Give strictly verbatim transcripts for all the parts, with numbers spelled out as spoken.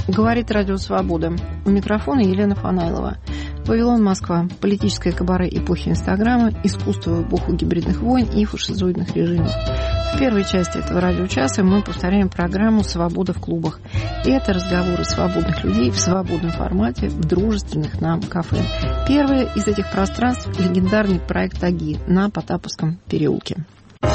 Говорит Радио Свобода. У микрофона Елена Фанайлова. Вавилон, Москва. Политическое кабаре эпохи Инстаграма, искусство в эпоху гибридных войн и фашизоидных режимов. В первой части этого радиочаса мы повторяем программу «Свобода в клубах». И это разговоры свободных людей в свободном формате в дружественных нам кафе. Первое из этих пространств – легендарный проект «Аги» на Потаповском переулке.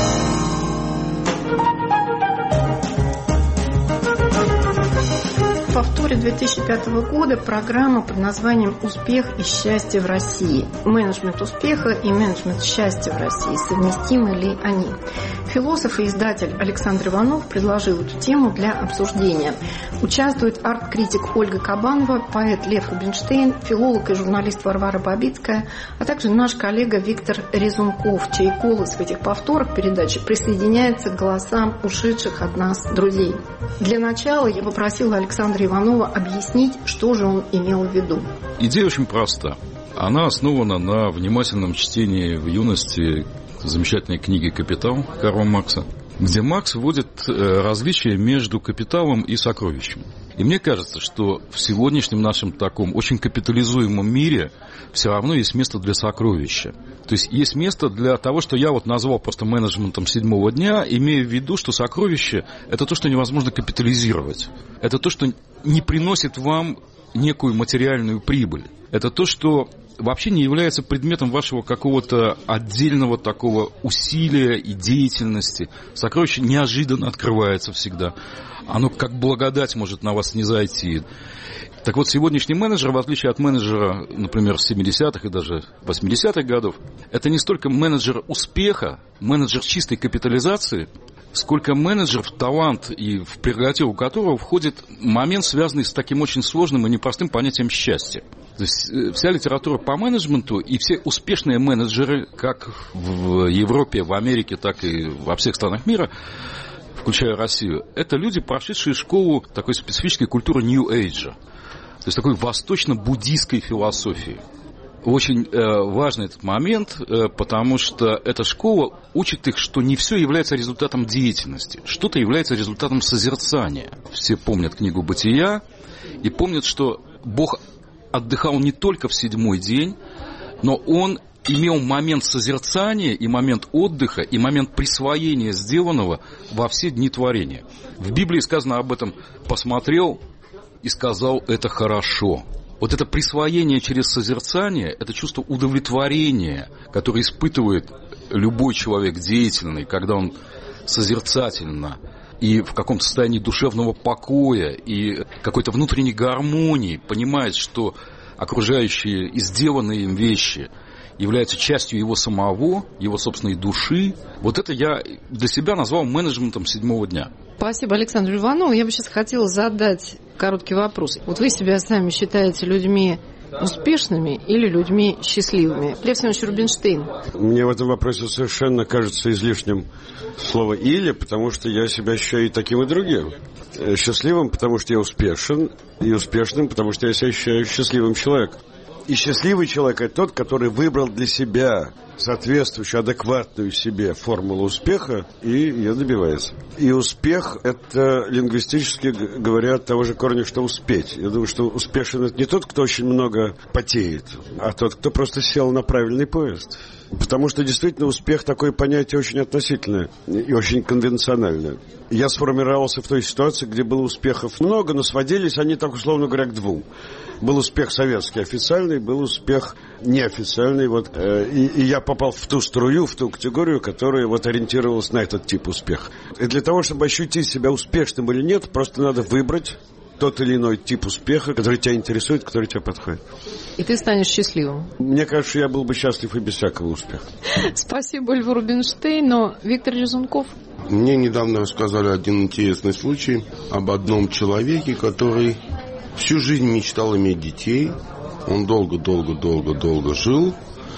В повторе две тысячи пятого года программа под названием «Успех и счастье в России». Менеджмент успеха и менеджмент счастья в России. Совместимы ли они? Философ и издатель Александр Иванов предложил эту тему для обсуждения. Участвует арт-критик Ольга Кабанова, поэт Лев Рубинштейн, филолог и журналист Варвара Бабицкая, а также наш коллега Виктор Резунков, чей голос в этих повторах передачи присоединяется к голосам ушедших от нас друзей. Для начала я попросила Александра Иванова объяснить, что же он имел в виду. Идея очень проста. Она основана на внимательном чтении в юности замечательной книги «Капитал» Карла Маркса, где Маркс вводит различия между капиталом и сокровищем. И мне кажется, что в сегодняшнем нашем таком очень капитализуемом мире все равно есть место для сокровища. То есть есть место для того, что я вот назвал просто менеджментом седьмого дня, имея в виду, что сокровище – это то, что невозможно капитализировать. Это то, что не приносит вам некую материальную прибыль. Это то, что вообще не является предметом вашего какого-то отдельного такого усилия и деятельности. Сокровище неожиданно открывается всегда. Оно как благодать может на вас снизойти. Так вот, сегодняшний менеджер, в отличие от менеджера, например, семидесятых и даже восьмидесятых годов, это не столько менеджер успеха, менеджер чистой капитализации, сколько менеджер в талант и в прерогативу которого входит момент, связанный с таким очень сложным и непростым понятием счастья. То есть вся литература по менеджменту и все успешные менеджеры, как в Европе, в Америке, так и во всех странах мира, включая Россию, это люди, прошедшие школу такой специфической культуры New Age, то есть такой восточно-буддийской философии. Очень э, важный этот момент, э, потому что эта школа учит их, что не все является результатом деятельности, что-то является результатом созерцания. Все помнят книгу «Бытия» и помнят, что Бог отдыхал не только в седьмой день, но Он имел момент созерцания и момент отдыха, и момент присвоения сделанного во все дни творения. В Библии сказано об этом: «посмотрел и сказал, это хорошо». Вот это присвоение через созерцание, это чувство удовлетворения, которое испытывает любой человек деятельный, когда он созерцательно и в каком-то состоянии душевного покоя и какой-то внутренней гармонии понимает, что окружающие и сделанные им вещи являются частью его самого, его собственной души. Вот это я для себя назвал менеджментом седьмого дня. Спасибо, Александр Иванов. Я бы сейчас хотела задать короткий вопрос. Вот вы себя сами считаете людьми успешными или людьми счастливыми? Лев Семенович Рубинштейн. Мне в этом вопросе совершенно кажется излишним слово «или», потому что я себя ощущаю и таким, и другим. Счастливым, потому что я успешен, и успешным, потому что я себя ощущаю счастливым человеком. И счастливый человек – это тот, который выбрал для себя соответствующую, адекватную себе формулу успеха и ее добивается. И успех – это лингвистически говоря от того же корня, что успеть. Я думаю, что успешен – это не тот, кто очень много потеет, а тот, кто просто сел на правильный поезд. Потому что действительно успех – такое понятие очень относительное и очень конвенциональное. Я сформировался в той ситуации, где было успехов много, но сводились они, так условно говоря, к двум. Был успех советский официальный, был успех неофициальный. Вот, э, и, и я попал в ту струю, в ту категорию, которая вот ориентировалась на этот тип успеха. И для того, чтобы ощутить себя успешным или нет, просто надо выбрать тот или иной тип успеха, который тебя интересует, который тебе подходит. И ты станешь счастливым. Мне кажется, я был бы счастлив и без всякого успеха. Спасибо, Льву Рубинштейну. Виктор Резунков. Мне недавно рассказали один интересный случай об одном человеке, который всю жизнь мечтал иметь детей. Он долго-долго-долго-долго жил.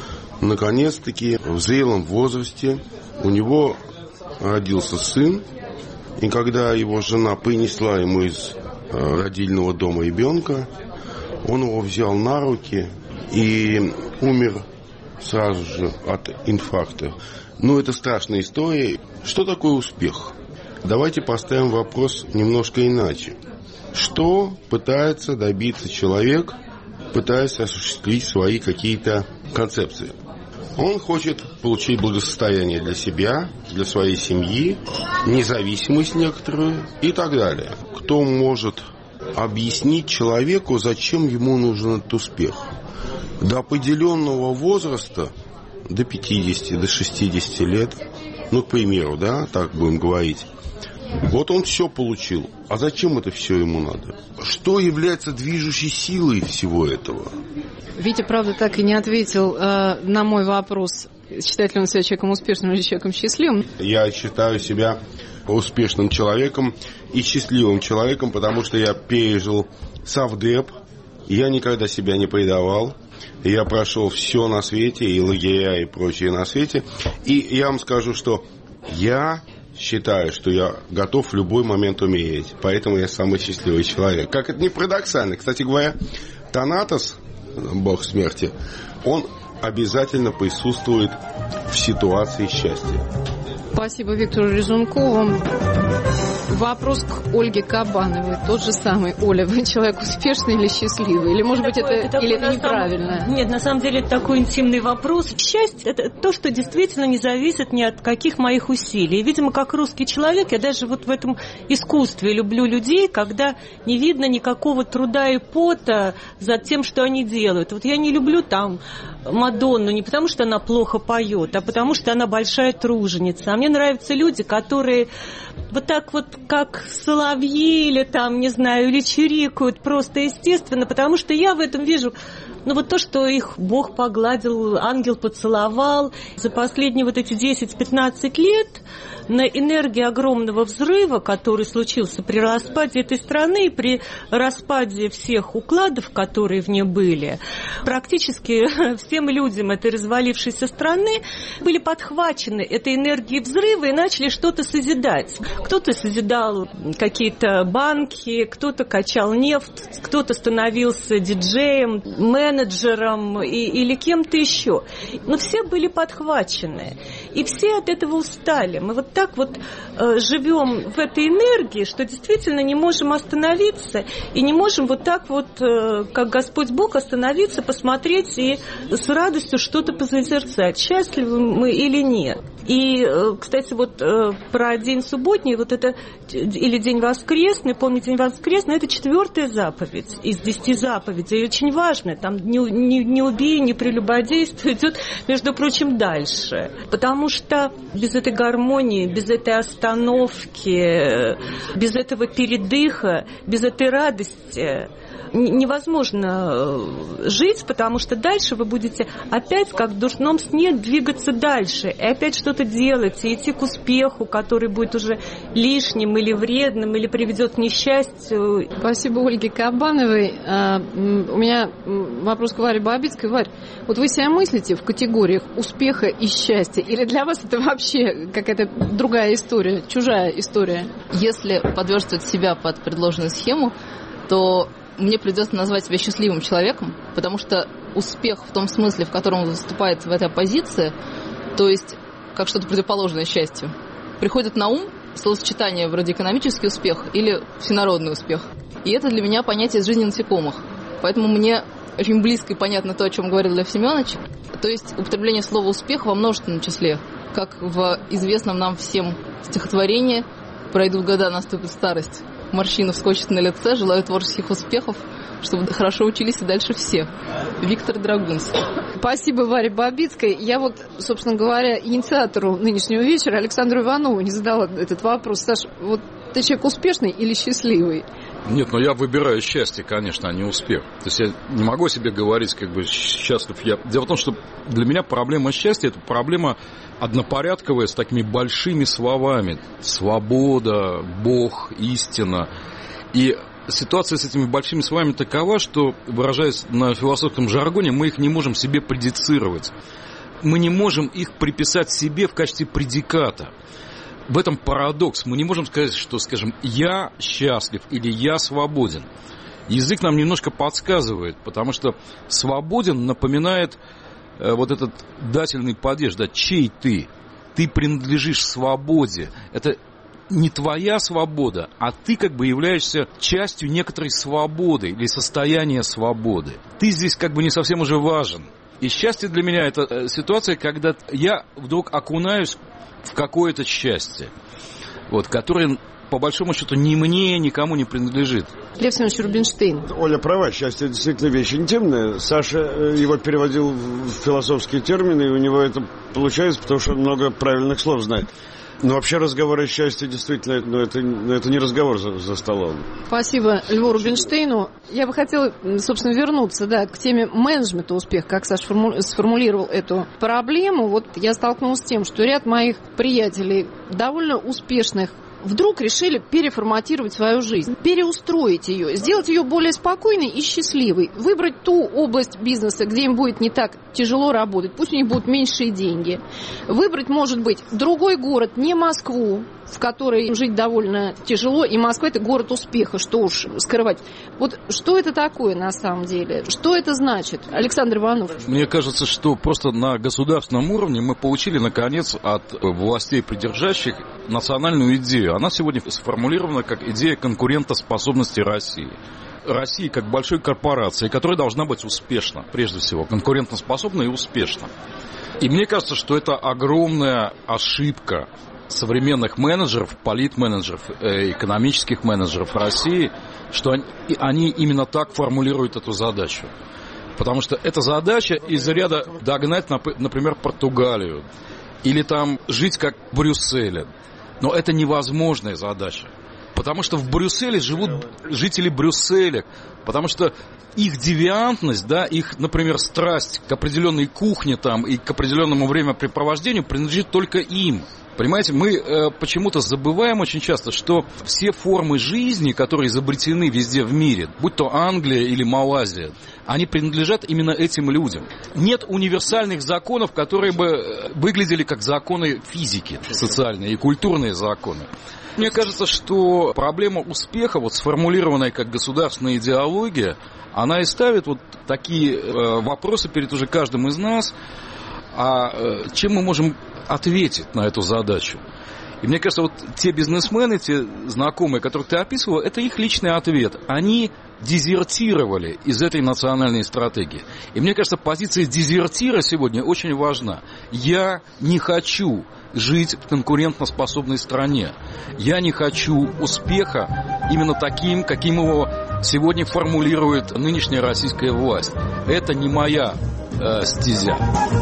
Наконец-таки в зрелом возрасте у него родился сын. И когда его жена принесла ему из родильного дома ребенка, он его взял на руки и умер сразу же от инфаркта. Ну, это страшная история. Что такое успех? Давайте поставим вопрос немножко иначе. Что пытается добиться человек, пытаясь осуществить свои какие-то концепции? Он хочет получить благосостояние для себя, для своей семьи, независимость некоторую и так далее. Кто может объяснить человеку, зачем ему нужен этот успех? До определенного возраста, до пятидесяти, до шестидесяти лет, ну, к примеру, да, так будем говорить, вот он все получил. А зачем это все ему надо? Что является движущей силой всего этого? Витя, правда, так и не ответил э, на мой вопрос, считает ли он себя человеком успешным или человеком счастливым. Я считаю себя успешным человеком и счастливым человеком, потому что я пережил совдеп, я никогда себя не предавал, я прошел все на свете, и лагеря, и прочее на свете. И я вам скажу, что я считаю, что я готов в любой момент умереть, поэтому я самый счастливый человек. Как это ни парадоксально. Кстати говоря, Танатос, бог смерти, он обязательно присутствует в ситуации счастья. Спасибо Виктору Резункову. Вопрос к Ольге Кабановой. Тот же самый. Оля, вы человек успешный или счастливый? Или, может такой, быть, это, это или такой, это неправильно? Самом... Нет, на самом деле это такой интимный вопрос. Счастье – это то, что действительно не зависит ни от каких моих усилий. И, видимо, как русский человек, я даже вот в этом искусстве люблю людей, когда не видно никакого труда и пота за тем, что они делают. Вот я не люблю там Мадонну не потому, что она плохо поет, а потому, что она большая труженица. А мне нравятся люди, которые вот так вот, как соловьи или там, не знаю, или чирикают просто естественно, потому что я в этом вижу, ну вот то, что их Бог погладил, ангел поцеловал. За последние вот эти десять-пятнадцать лет на энергии огромного взрыва, который случился при распаде этой страны, при распаде всех укладов, которые в ней были, практически всем людям этой развалившейся страны были подхвачены этой энергией взрыва и начали что-то созидать. Кто-то созидал какие-то банки, кто-то качал нефть, кто-то становился диджеем, менеджером и, или кем-то еще. Но все были подхвачены. И все от этого устали. Мы вот так вот э, живем в этой энергии, что действительно не можем остановиться и не можем вот так вот, э, как Господь Бог, остановиться, посмотреть и с радостью что-то позазерцать, счастливы мы или нет. И, э, кстати, вот э, про день субботний, вот это, или день воскресный, помни, день воскресный, это четвертая заповедь из десяти заповедей, и очень важная, там не, не, не убей, не прелюбодействуй, идет, между прочим, дальше. Потому что без этой гармонии, без этой остановки, без этого передыха, без этой радости невозможно жить, потому что дальше вы будете опять, как в дурном сне, двигаться дальше, и опять что-то делать, и идти к успеху, который будет уже лишним или вредным, или приведет к несчастью. Спасибо Ольге Кабановой. У меня вопрос к Варе Бабицкой. Варь, вот вы себя мыслите в категориях успеха и счастья, или для вас это вообще какая-то другая история, чужая история? Если подверстывать себя под предложенную схему, то мне придется назвать себя счастливым человеком, потому что успех в том смысле, в котором он выступает в этой оппозиции, то есть как что-то противоположное счастью, приходит на ум словосочетание вроде экономический успех или всенародный успех. И это для меня понятие из жизни насекомых. Поэтому мне очень близко и понятно то, о чем говорил Лев Семенович. То есть употребление слова «успех» во множественном числе, как в известном нам всем стихотворении «Пройдут года, наступит старость». Морщина вскочит на лице, желаю творческих успехов, чтобы хорошо учились и дальше все. Виктор Драгунский. Спасибо Варе Бабицкой. Я вот, собственно говоря, инициатору нынешнего вечера Александру Иванову не задала этот вопрос. Саш, вот ты человек успешный или счастливый? Нет, но я выбираю счастье, конечно, а не успех. То есть я не могу себе говорить, как бы, счастлив я. Дело в том, что для меня проблема счастья – это проблема однопорядковая с такими большими словами. Свобода, Бог, истина. И ситуация с этими большими словами такова, что, выражаясь на философском жаргоне, мы их не можем себе предицировать. Мы не можем их приписать себе в качестве предиката. В этом парадокс. Мы не можем сказать, что, скажем, я счастлив или я свободен. Язык нам немножко подсказывает, потому что свободен напоминает э, вот этот дательный падеж, да, чей ты? Ты принадлежишь свободе. Это не твоя свобода, а ты как бы являешься частью некоторой свободы или состояния свободы. Ты здесь как бы не совсем уже важен. И счастье для меня – это ситуация, когда я вдруг окунаюсь в какое-то счастье, вот, которое, по большому счету, ни мне, никому не принадлежит. Лев Семенович Рубинштейн. Оля права, счастье действительно вещь интимная. Саша его переводил в философские термины, и у него это получается, потому что он много правильных слов знает. Но вообще разговор о счастье действительно, ну, это, ну, это не разговор за, за столом. Спасибо Льву Рубинштейну. Я бы хотела, собственно, вернуться, да, к теме менеджмента успеха, как Саша форму... сформулировал эту проблему. Вот я столкнулась с тем, что ряд моих приятелей, довольно успешных, вдруг решили переформатировать свою жизнь, переустроить ее, сделать ее более спокойной и счастливой, выбрать ту область бизнеса, где им будет не так тяжело работать, пусть у них будут меньшие деньги, выбрать, может быть, другой город, не Москву, в которой им жить довольно тяжело, и Москва – это город успеха, что уж скрывать. Вот что это такое на самом деле? Что это значит? Александр Иванов. Мне кажется, что просто на государственном уровне мы получили, наконец, от властей придержащих национальную идею. Она сегодня сформулирована как идея конкурентоспособности России. России как большой корпорации, которая должна быть успешна, прежде всего, конкурентоспособна и успешна. И мне кажется, что это огромная ошибка современных менеджеров, политменеджеров, экономических менеджеров России, что они, они именно так формулируют эту задачу. Потому что эта задача из ряда догнать, например, Португалию или там жить как в Брюсселе. Но это невозможная задача. Потому что в Брюсселе живут жители Брюсселя. Потому что их девиантность, да, их, например, страсть к определенной кухне там и к определенному времяпрепровождению принадлежит только им. Понимаете, мы э, почему-то забываем очень часто, что все формы жизни, которые изобретены везде в мире, будь то Англия или Малайзия, они принадлежат именно этим людям. Нет универсальных законов, которые бы выглядели как законы физики, социальные и культурные законы. Мне кажется, что проблема успеха, вот сформулированная как государственная идеология, она и ставит вот такие э, вопросы перед уже каждым из нас. А э, чем мы можем ответить на эту задачу? И мне кажется, вот те бизнесмены, те знакомые, которых ты описывал, это их личный ответ. Они дезертировали из этой национальной стратегии. И мне кажется, позиция дезертира сегодня очень важна. Я не хочу жить в конкурентоспособной стране. Я не хочу успеха именно таким, каким его сегодня формулирует нынешняя российская власть. Это не моя э, стезя.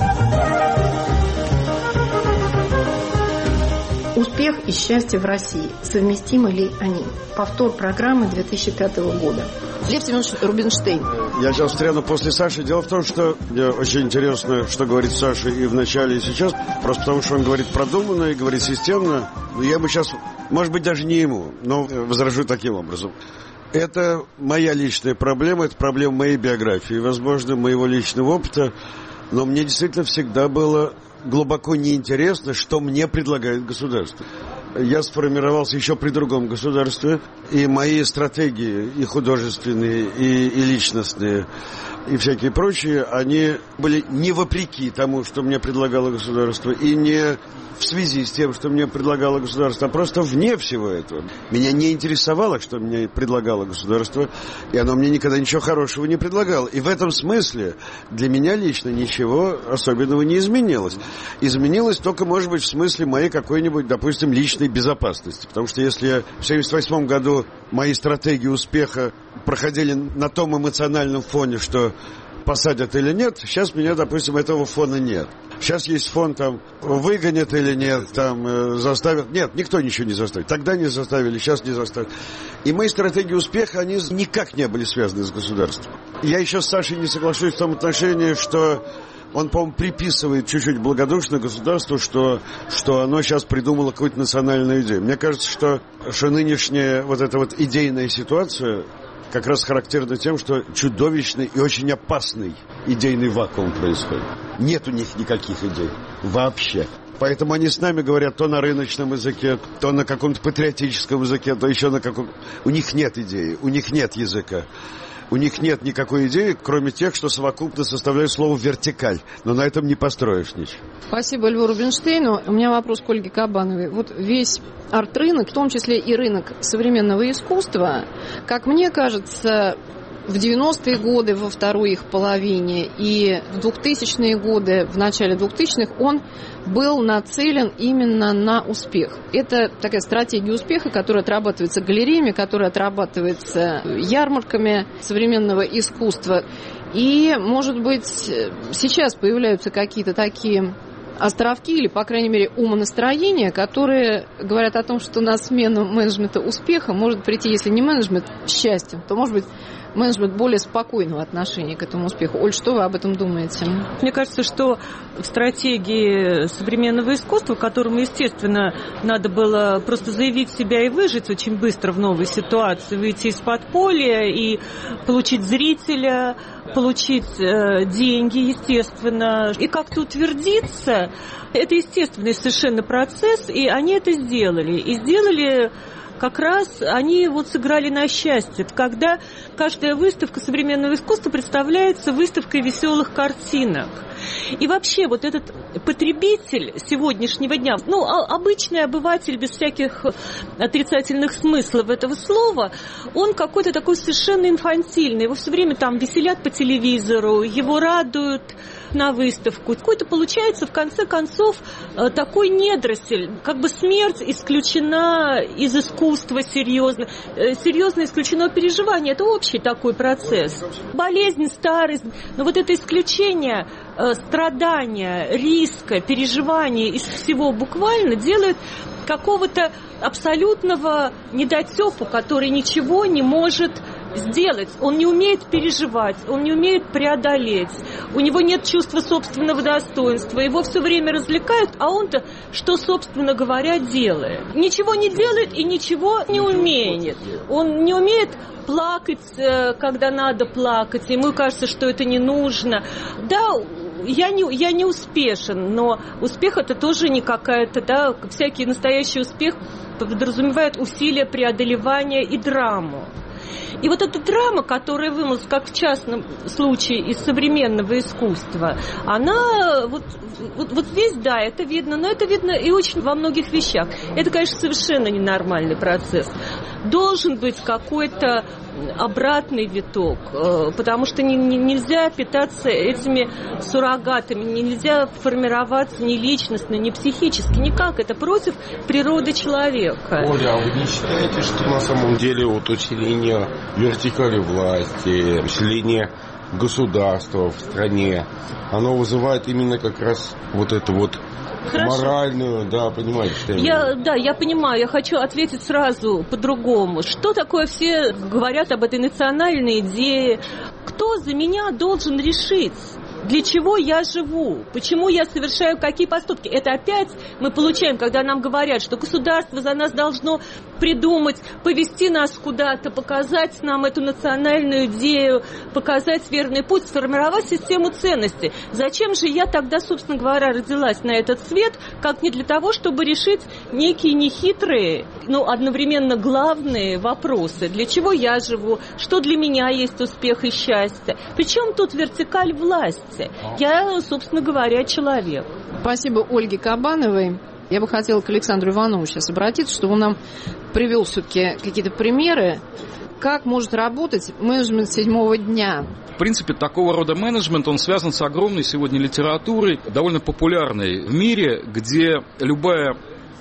Успех и счастье в России. Совместимы ли они? Повтор программы две тысячи пятого года. Лев Семенович Рубинштейн. Я сейчас встряну после Саши. Дело в том, что мне очень интересно, что говорит Саша и в начале, и сейчас. Просто потому, что он говорит продуманно и говорит системно. Я бы сейчас, может быть, даже не ему, но возражу таким образом. Это моя личная проблема, это проблема моей биографии, возможно, моего личного опыта. Но мне действительно всегда было глубоко неинтересно, что мне предлагает государство. Я сформировался еще при другом государстве, и мои стратегии, и художественные, и, и личностные, и всякие прочие, они были не вопреки тому, что мне предлагало государство, и не в связи с тем, что мне предлагало государство, а просто вне всего этого. Меня не интересовало, что мне предлагало государство, и оно мне никогда ничего хорошего не предлагало. И в этом смысле для меня лично ничего особенного не изменилось. Изменилось только, может быть, в смысле моей какой-нибудь, допустим, личной безопасности. Потому что если в семьдесят восьмом году мои стратегии успеха проходили на том эмоциональном фоне, что посадят или нет, сейчас у меня, допустим, этого фона нет. Сейчас есть фон, там, выгонят или нет, там, э, заставят. Нет, никто ничего не заставит. Тогда не заставили, сейчас не заставят. И мои стратегии успеха, они никак не были связаны с государством. Я еще с Сашей не соглашусь в том отношении, что он, по-моему, приписывает чуть-чуть благодушно государству, что, что оно сейчас придумало какую-то национальную идею. Мне кажется, что, что нынешняя вот эта вот идейная ситуация как раз характерно тем, что чудовищный и очень опасный идейный вакуум происходит. Нет у них никаких идей вообще. Поэтому они с нами говорят то на рыночном языке, то на каком-то патриотическом языке, то еще на каком-то... У них нет идеи, у них нет языка. У них нет никакой идеи, кроме тех, что совокупно составляют слово «вертикаль». Но на этом не построишь ничего. Спасибо Льву Рубинштейну. У меня вопрос к Ольге Кабановой. Вот весь арт-рынок, в том числе и рынок современного искусства, как мне кажется, в девяностые годы, во второй их половине, и в двухтысячные годы, в начале двухтысячных, он был нацелен именно на успех. Это такая стратегия успеха, которая отрабатывается галереями, которая отрабатывается ярмарками современного искусства. И, может быть, сейчас появляются какие-то такие островки или, по крайней мере, умонастроения, которые говорят о том, что на смену менеджмента успеха может прийти, если не менеджмент счастья, то, может быть, менеджмент более спокойного отношения к этому успеху. Оль, что вы об этом думаете? Мне кажется, что в стратегии современного искусства, которому, естественно, надо было просто заявить себя и выжить очень быстро в новой ситуации, выйти из подполья и получить зрителя, получить э, деньги, естественно, и как-то утвердиться, это естественный совершенно процесс, и они это сделали. И сделали как раз, они вот сыграли на счастье, когда каждая выставка современного искусства представляется выставкой веселых картинок. И вообще вот этот потребитель сегодняшнего дня, ну, обычный обыватель без всяких отрицательных смыслов этого слова, он какой-то такой совершенно инфантильный, его все время там веселят по телевизору, его радуют на выставку. Какой-то получается, в конце концов, такой недоросль, как бы смерть исключена из искусства серьезно, серьезно исключено переживание. Это общий такой процесс. Болезнь, старость, но вот это исключение страдания, риска, переживания из всего буквально делает какого-то абсолютного недотепу, который ничего не может сделать. Он не умеет переживать, он не умеет преодолеть, у него нет чувства собственного достоинства, его все время развлекают, а он-то, что, собственно говоря, делает? Ничего не делает и ничего не умеет. Он не умеет плакать, когда надо плакать, ему кажется, что это не нужно. Да, я не, я не успешен, но успех это тоже не какая-то, да, всякий настоящий успех подразумевает усилия преодолевания и драму. И вот эта драма, которая вымылась, как в частном случае из современного искусства, она вот, вот, вот здесь, да, это видно, но это видно и очень во многих вещах. Это, конечно, совершенно ненормальный процесс. Должен быть какой-то обратный виток, потому что не, не, нельзя питаться этими суррогатами, нельзя формироваться ни личностно, ни психически, никак. Это против природы человека. Оля, а вы не считаете, что на самом деле вот усиление вертикали власти, усиление государства в стране, оно вызывает именно как раз вот это вот Хорошо. Моральную, да, понимаете, что я, да, я понимаю, я хочу ответить сразу по-другому. Что такое все говорят об этой национальной идее? Кто за меня должен решить? Для чего я живу? Почему я совершаю какие поступки? Это опять мы получаем, когда нам говорят, что государство за нас должно придумать, повести нас куда-то, показать нам эту национальную идею, показать верный путь, сформировать систему ценностей. Зачем же я тогда, собственно говоря, родилась на этот свет, как не для того, чтобы решить некие нехитрые, но одновременно главные вопросы. Для чего я живу? Что для меня есть успех и счастье? Причем тут вертикаль власти? Я, собственно говоря, человек. Спасибо Ольге Кабановой. Я бы хотела к Александру Иванову сейчас обратиться, чтобы он нам привел все-таки какие-то примеры, как может работать менеджмент седьмого дня. В принципе, такого рода менеджмент, он связан с огромной сегодня литературой, довольно популярной в мире, где любая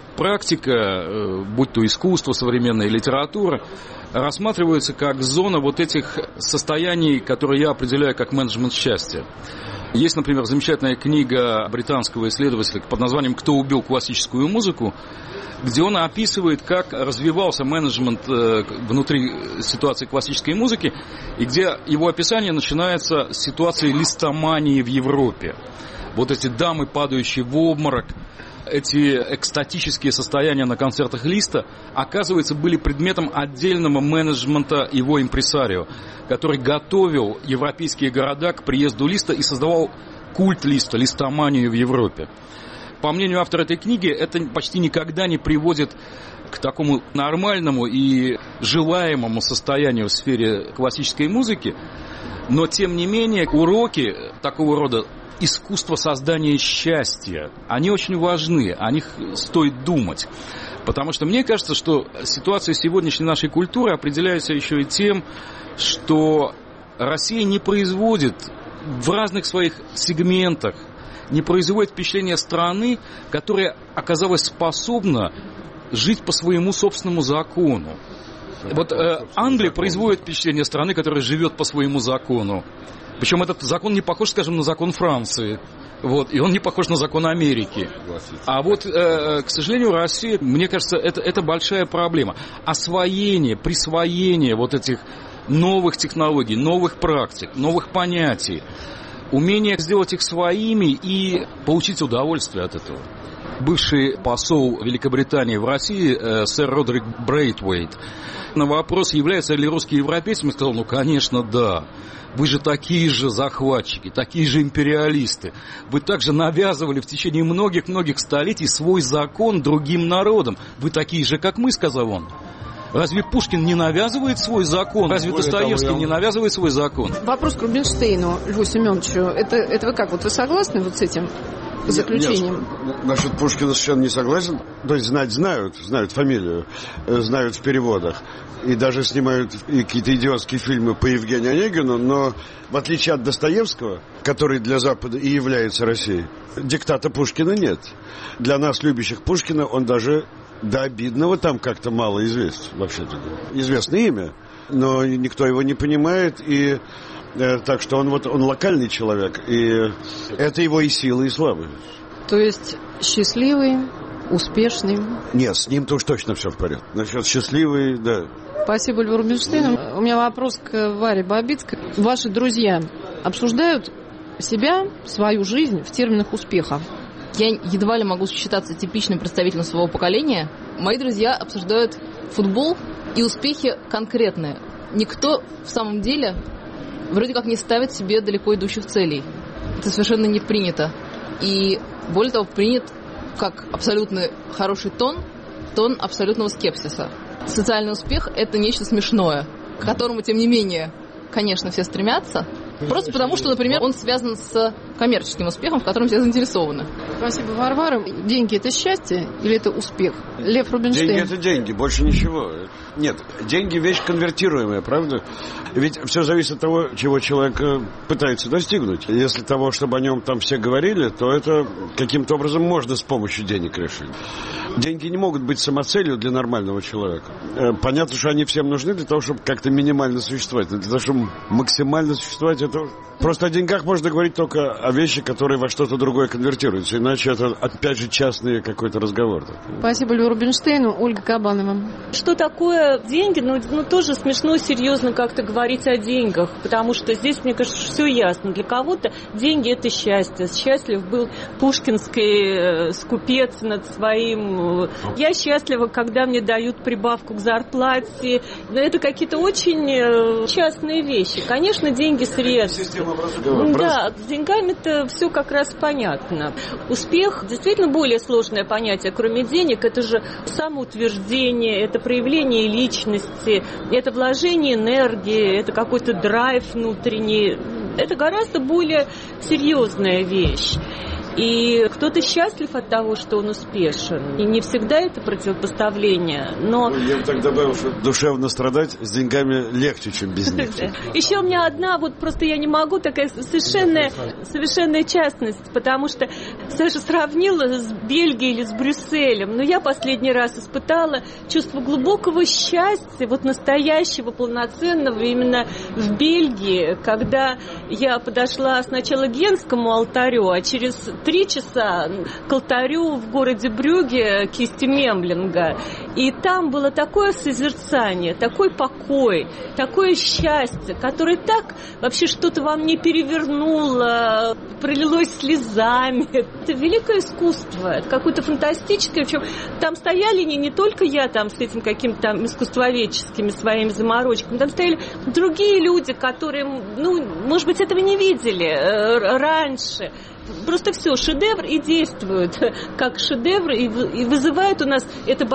практика, будь то искусство, современная литература, рассматривается как зона вот этих состояний, которые я определяю как менеджмент счастья. Есть, например, замечательная книга британского исследователя под названием «Кто убил классическую музыку», где он описывает, как развивался менеджмент внутри ситуации классической музыки, и где его описание начинается с ситуации листомании в Европе. Вот эти дамы, падающие в обморок, эти экстатические состояния на концертах Листа, оказывается, были предметом отдельного менеджмента его импресарио, который готовил европейские города к приезду Листа и создавал культ Листа, листоманию в Европе. По мнению автора этой книги, это почти никогда не приводит к такому нормальному и желаемому состоянию в сфере классической музыки, но, тем не менее, уроки такого рода искусства создания счастья, они очень важны, о них стоит думать. Потому что мне кажется, что ситуация сегодняшней нашей культуры определяется еще и тем, что Россия не производит в разных своих сегментах, не производит впечатление страны, которая оказалась способна жить по своему собственному закону. Вот э, Англия производит впечатление страны, которая живет по своему закону. Причем этот закон не похож, скажем, на закон Франции. Вот, и он не похож на закон Америки. А вот, э, к сожалению, Россия, мне кажется, это, это большая проблема. Освоение, присвоение вот этих новых технологий, новых практик, новых понятий. Умение сделать их своими и получить удовольствие от этого. Бывший посол Великобритании в России, э, сэр Родрик Брейтвейт, на вопрос, являются ли русские европейцами, сказал, ну, конечно, да. Вы же такие же захватчики, такие же империалисты. Вы также навязывали в течение многих-многих столетий свой закон другим народам. Вы такие же, как мы, сказал он. Разве Пушкин не навязывает свой закон? Разве Более Достоевский того, я... не навязывает свой закон? Вопрос к Рубинштейну, Льву Семеновичу. Это, это вы как? Вот вы согласны вот с этим заключением? Нет, насчет Пушкина совершенно не согласен. То есть знать знают, знают фамилию, знают в переводах. И даже снимают и какие-то идиотские фильмы по Евгению Онегину, но в отличие от Достоевского, который для Запада и является Россией, диктата Пушкина нет. Для нас, любящих Пушкина, он даже до обидного там как-то мало известен. Вообще-то известное имя, но никто его не понимает, и э, так что он вот он локальный человек, и это его и сила, и слава. То есть счастливый, успешный? Нет, с ним-то уж точно все в порядке. Насчет счастливый, да. Спасибо, Льву Рубинштейну. У меня вопрос к Варе Бабицкой. Ваши друзья обсуждают себя, свою жизнь в терминах успеха? Я едва ли могу считаться типичным представителем своего поколения. Мои друзья обсуждают футбол и успехи конкретные. Никто в самом деле вроде как не ставит себе далеко идущих целей. Это совершенно не принято. И более того, принят как абсолютно хороший тон, тон абсолютного скепсиса. Социальный успех – это нечто смешное, к которому, тем не менее, конечно, все стремятся. Просто потому, что, например, он связан с коммерческим успехом, в котором все заинтересованы. Спасибо, Варвара. Деньги – это счастье или это успех? Лев Рубинштейн. Деньги – это деньги, больше ничего. Нет, деньги – вещь конвертируемая, правда? Ведь все зависит от того, чего человек пытается достигнуть. Если того, чтобы о нем там все говорили, то это каким-то образом можно с помощью денег решить. Деньги не могут быть самоцелью для нормального человека. Понятно, что они всем нужны для того, чтобы как-то минимально существовать. Но для того, чтобы максимально существовать, это просто о деньгах можно говорить только о вещи, которые во что-то другое конвертируются. Иначе это, опять же, частный какой-то разговор. Спасибо Льву Рубинштейну. Ольга Кабанова. Что такое деньги? Ну, ну, тоже смешно серьезно как-то говорить о деньгах, потому что здесь, мне кажется, все ясно. Для кого-то деньги – это счастье. Счастлив был пушкинский скупец над своим. Я счастлива, когда мне дают прибавку к зарплате. Но это какие-то очень частные вещи. Конечно, деньги средства. Да, с деньгами-то все как раз понятно. Успех действительно более сложное понятие, кроме денег. Это же самоутверждение, это проявление личности, это вложение энергии, это какой-то драйв внутренний. Это гораздо более серьезная вещь. И кто-то счастлив от того, что он успешен. И не всегда это противопоставление, но... Я бы так добавил, что душевно страдать с деньгами легче, чем без них. Еще у меня одна, вот просто я не могу, такая совершенная, совершенная частность, потому что Саша сравнила с Бельгией или с Брюсселем, но я последний раз испытала чувство глубокого счастья, вот настоящего, полноценного, именно в Бельгии, когда я подошла сначала к Генскому алтарю, а через три часа к алтарю в городе Брюгге, кисти Мемлинга. И там было такое созерцание, такой покой, такое счастье, которое так вообще что-то во мне перевернуло, пролилось слезами. Это великое искусство, это какое-то фантастическое. Причем там стояли не, не только я там с этим каким-то там искусствоведческими своими заморочками, там стояли другие люди, которые, ну, может быть, этого не видели раньше. Просто все, шедевр и действует как шедевр, и вызывает у нас это божественное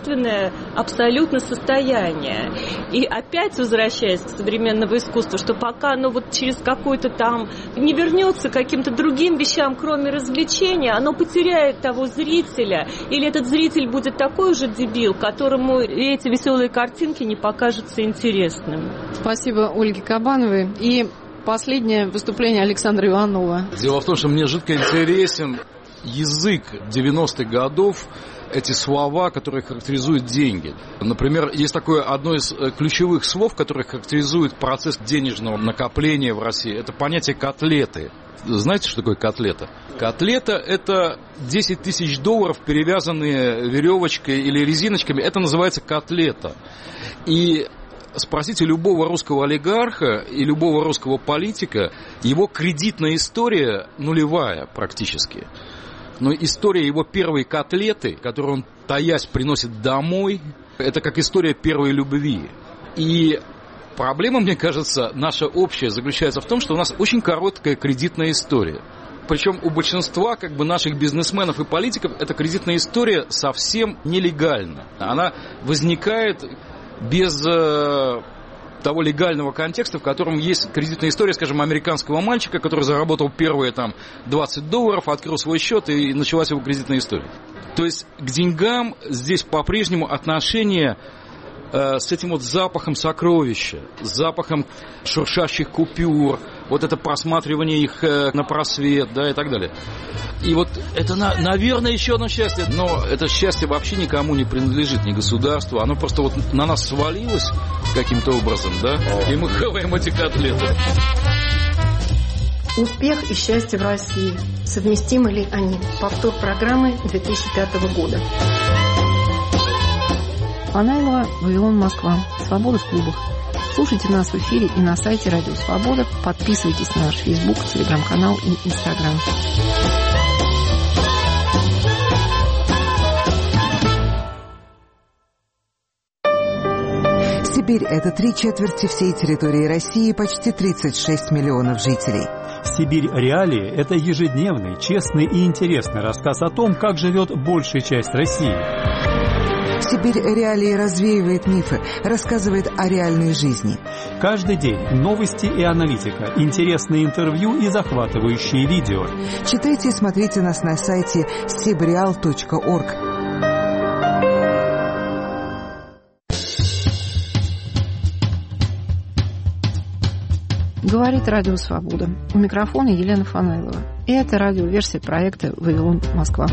естественное абсолютно состояние. И опять возвращаясь к современному искусству, что пока оно вот через какой-то там не вернется к каким-то другим вещам, кроме развлечения, оно потеряет того зрителя, или этот зритель будет такой же дебил, которому эти веселые картинки не покажутся интересным. Спасибо Ольге Кабановой. И последнее выступление Александра Иванова. Дело в том, что мне жутко интересен язык девяностых годов, эти слова, которые характеризуют деньги. Например, есть такое одно из ключевых слов, которое характеризует процесс денежного накопления в России. Это понятие котлеты. Знаете, что такое котлета? Котлета – это десять тысяч долларов, перевязанные веревочкой или резиночками. Это называется котлета. И спросите любого русского олигарха и любого русского политика, его кредитная история нулевая практически. Но история его первой котлеты, которую он, таясь, приносит домой, это как история первой любви. И проблема, мне кажется, наша общая заключается в том, что у нас очень короткая кредитная история. Причем у большинства как бы, наших бизнесменов и политиков эта кредитная история совсем нелегальна. Она возникает без э, того легального контекста, в котором есть кредитная история, скажем, американского мальчика, который заработал первые там, двадцать долларов, открыл свой счет, и началась его кредитная история. То есть к деньгам здесь по-прежнему отношение э, с этим вот запахом сокровища, с запахом шуршащих купюр, вот это просматривание их э, на просвет, да, и так далее. И вот это, на, наверное, еще одно счастье, но это счастье вообще никому не принадлежит, ни государству, оно просто вот на нас свалилось каким-то образом, да, и мы хаваем эти котлеты. Успех и счастье в России. Совместимы ли они? Повтор программы две тысячи пятого года. Фанайлова, Вавилон, Москва. Свобода в клубах. Слушайте нас в эфире и на сайте Радио Свобода. Подписывайтесь на наш Фейсбук, Телеграм-канал и Инстаграм. Сибирь – это три четверти всей территории России, почти тридцать шесть миллионов жителей. «Сибирь. Реалии» – это ежедневный, честный и интересный рассказ о том, как живет большая часть России. «Сибирь. Реалии» развеивает мифы, рассказывает о реальной жизни. Каждый день новости и аналитика, интересные интервью и захватывающие видео. Читайте и смотрите нас на сайте сибреал точка орг. Говорит Радио Свобода. У микрофона Елена Фанайлова. И это радиоверсия проекта «Вавилон, Москва».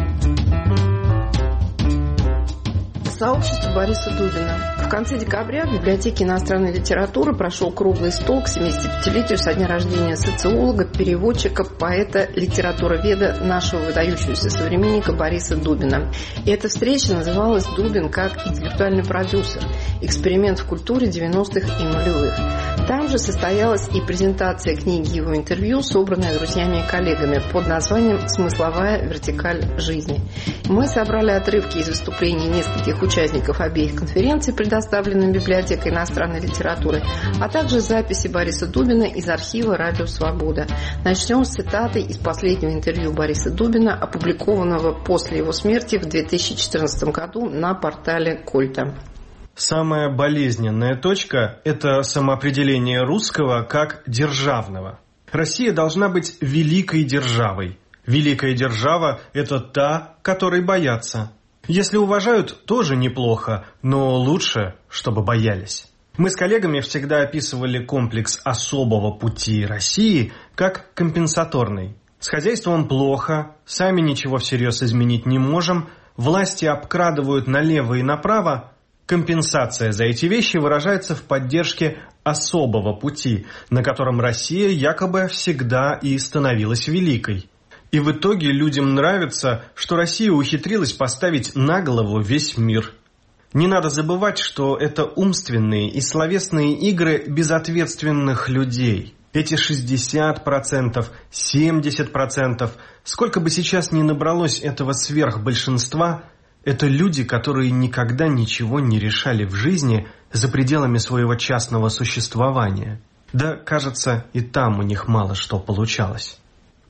Сообщество Бориса Дубина. В конце декабря в библиотеке иностранной литературы прошел круглый стол к семидесятипятилетию со дня рождения социолога, переводчика, поэта, литературоведа, нашего выдающегося современника Бориса Дубина. И эта встреча называлась «Дубин как интеллектуальный продюсер. Эксперимент в культуре девяностых и нулевых». Там же состоялась и презентация книги его интервью, собранная друзьями и коллегами под названием «Смысловая вертикаль жизни». Мы собрали отрывки из выступлений нескольких участников обеих конференций, предоставленных библиотекой иностранной литературы, а также записи Бориса Дубина из архива «Радио Свобода». Начнем с цитаты из последнего интервью Бориса Дубина, опубликованного после его смерти в две тысячи четырнадцатом году на портале Кольта. Самая болезненная точка – это самоопределение русского как державного. Россия должна быть великой державой. Великая держава – это та, которой боятся. Если уважают, тоже неплохо, но лучше, чтобы боялись. Мы с коллегами всегда описывали комплекс особого пути России как компенсаторный. С хозяйством плохо, сами ничего всерьез изменить не можем, власти обкрадывают налево и направо. Компенсация за эти вещи выражается в поддержке особого пути, на котором Россия якобы всегда и становилась великой. И в итоге людям нравится, что Россия ухитрилась поставить на голову весь мир. Не надо забывать, что это умственные и словесные игры безответственных людей. Эти шестьдесят процентов, семьдесят процентов, сколько бы сейчас ни набралось этого сверхбольшинства, это люди, которые никогда ничего не решали в жизни за пределами своего частного существования. Да, кажется, и там у них мало что получалось.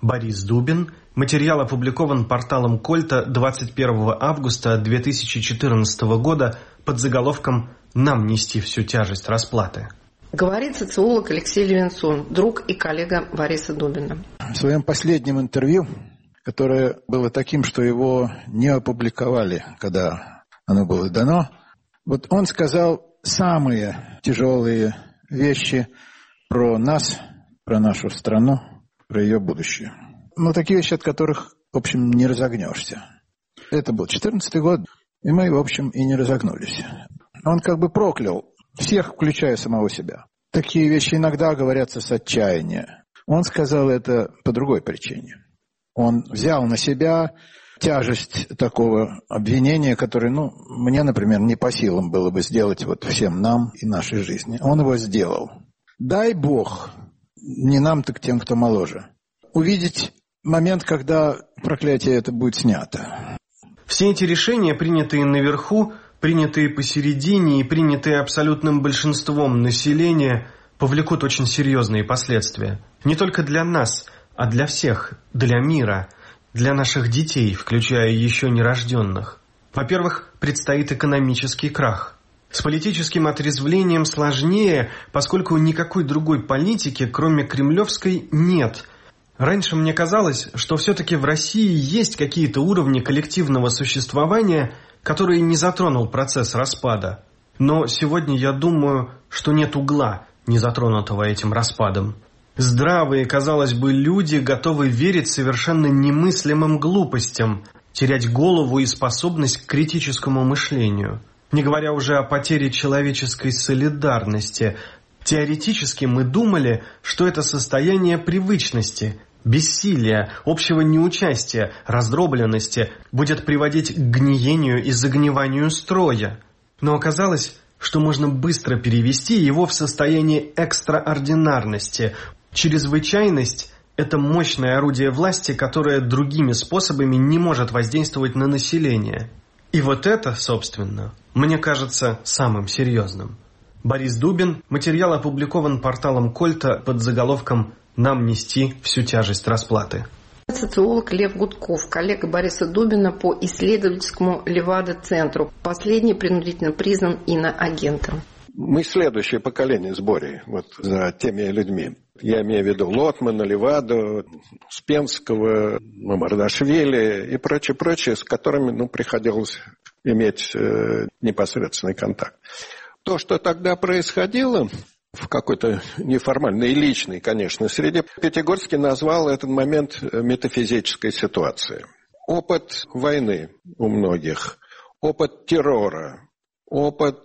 Борис Дубин. Материал опубликован порталом Кольта двадцать первого августа две тысячи четырнадцатого года под заголовком «Нам нести всю тяжесть расплаты». Говорит социолог Алексей Левинсон, друг и коллега Бориса Дубина. В своем последнем интервью, которое было таким, что его не опубликовали, когда оно было дано, вот он сказал самые тяжелые вещи про нас, про нашу страну, про ее будущее. Ну, такие вещи, от которых, в общем, не разогнешься. Это был четырнадцатый год, и мы, в общем, и не разогнулись. Он как бы проклял всех, включая самого себя. Такие вещи иногда говорятся с отчаяния. Он сказал это по другой причине. Он взял на себя тяжесть такого обвинения, которое, ну, мне, например, не по силам было бы сделать вот всем нам и нашей жизни. Он его сделал. Дай Бог, не нам, так тем, кто моложе, увидеть момент, когда проклятие это будет снято. Все эти решения, принятые наверху, принятые посередине и принятые абсолютным большинством населения, повлекут очень серьезные последствия. Не только для нас, а для всех, для мира, для наших детей, включая еще нерожденных. Во-первых, предстоит экономический крах. С политическим отрезвлением сложнее, поскольку никакой другой политики, кроме кремлевской, нет. Раньше мне казалось, что все-таки в России есть какие-то уровни коллективного существования, которые не затронул процесс распада. Но сегодня я думаю, что нет угла, не затронутого этим распадом. Здравые, казалось бы, люди готовы верить совершенно немыслимым глупостям, терять голову и способность к критическому мышлению. Не говоря уже о потере человеческой солидарности. Теоретически мы думали, что это состояние привычности, бессилия, общего неучастия, раздробленности будет приводить к гниению и загниванию строя. Но оказалось, что можно быстро перевести его в состояние экстраординарности. Чрезвычайность – это мощное орудие власти, которое другими способами не может воздействовать на население. И вот это, собственно, мне кажется самым серьезным. Борис Дубин. Материал опубликован порталом Кольта под заголовком «Нам нести всю тяжесть расплаты». Социолог Лев Гудков, коллега Бориса Дубина по исследовательскому Левада-центру. Последний принудительно признан иноагентом. Мы следующее поколение с Борей, вот за теми людьми. Я имею в виду Лотмана, Леваду, Успенского, Мамардашвили и прочее-прочее, с которыми, ну, приходилось иметь э, непосредственный контакт. То, что тогда происходило в какой-то неформальной и личной, конечно, среде, Пятигорский назвал этот момент метафизической ситуацией. Опыт войны у многих, опыт террора, опыт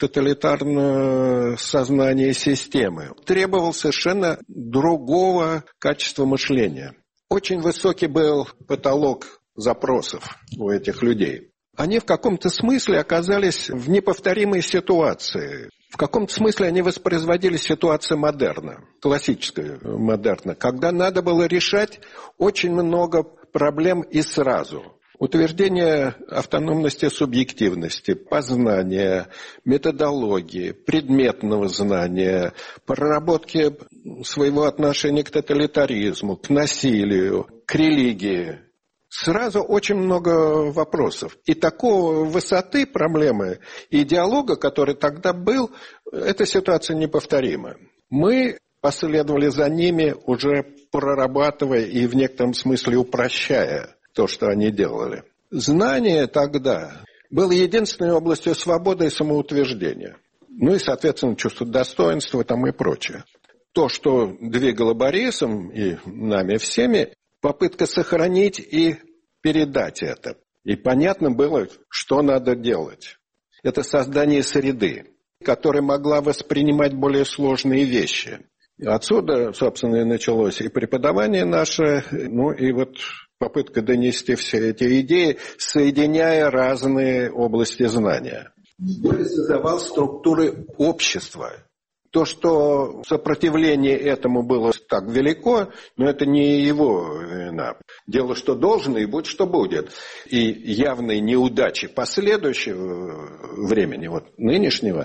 тоталитарного сознания системы требовал совершенно другого качества мышления. Очень высокий был потолок запросов у этих людей. Они в каком-то смысле оказались в неповторимой ситуации. В каком-то смысле они воспроизводили ситуацию модерна, классическую модерна, когда надо было решать очень много проблем и сразу. Утверждение автономности субъективности, познания, методологии, предметного знания, проработки своего отношения к тоталитаризму, к насилию, к религии. Сразу очень много вопросов. И такого высоты проблемы и диалога, который тогда был, эта ситуация неповторима. Мы последовали за ними, уже прорабатывая и в некотором смысле упрощая то, что они делали. Знание тогда было единственной областью свободы и самоутверждения. Ну и, соответственно, чувство достоинства там и прочее. То, что двигало Борисом и нами всеми, попытка сохранить и передать это. И понятно было, что надо делать. Это создание среды, которая могла воспринимать более сложные вещи. И отсюда, собственно, и началось и преподавание наше, ну и вот попытка донести все эти идеи, соединяя разные области знания. Борис создавал структуры общества. То, что сопротивление этому было так велико, но это не его вина. Дело, что должно, и будь что будет. И явные неудачи последующего времени, вот нынешнего,